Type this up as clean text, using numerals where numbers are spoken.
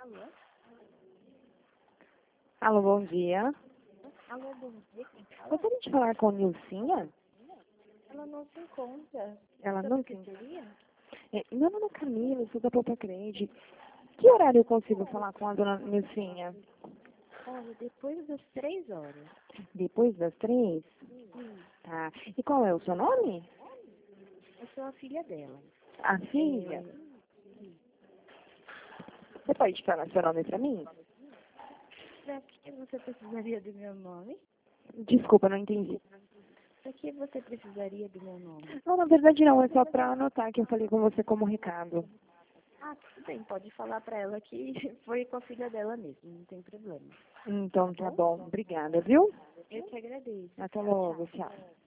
Alô, bom dia. Alô, bom dia, quem fala? Gostaria de falar com Nilcinha? Ela não se encontra. Ela Sobre não o que tem. seria? Meu nome é Camila, sou da Poupa Crede. Que horário eu consigo falar com a dona Nilcinha? Olha, depois das 3 horas. Depois das 3? Tá. E qual é o seu nome? Eu sou a filha dela. A filha? Você pode falar seu nome pra mim? Pra que você precisaria do meu nome? Desculpa, não entendi. Pra que você precisaria do meu nome? Não, na verdade não, é só pra anotar que eu falei com você como recado. Ah, tudo bem, pode falar pra ela que foi com a filha dela mesmo, não tem problema. Então tá bom. Obrigada, viu? Eu te agradeço. Até Tchau, logo, tchau. tchau.